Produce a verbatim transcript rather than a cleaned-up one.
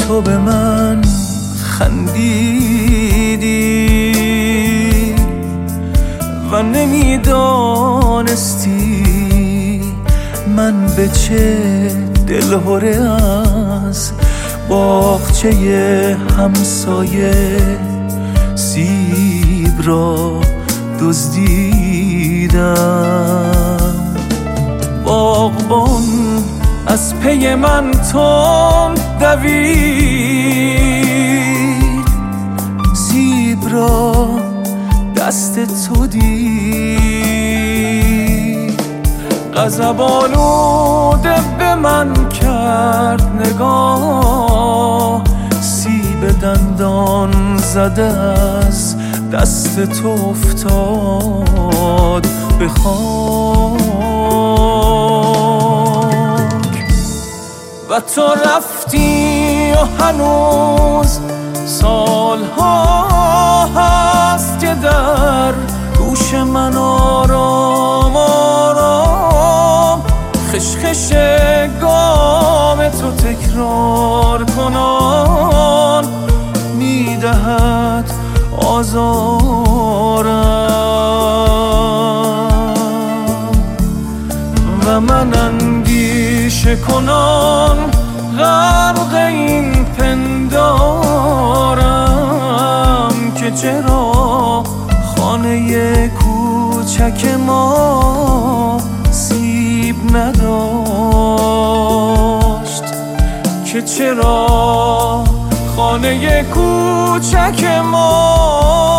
تو به من خندیدی و نمیدانستی من به چه دلهره از باغچه همسایه سیب را دزدیدم. باغبان از پی من تند دوید، سیب را دست تو دید. غضب آلوده به من کرد نگاه، سیب دندان زده از دست تو افتاد به خاک و تو رفتی و هنوز سالها هست که در گوش من آرام آرام خشخش گام تو تکرار کنان میدهد آزارم و من اندیشه کنان غرق این پندارم که چرا خانه کوچک ما سیب نداشت، که چرا خانه کوچک ما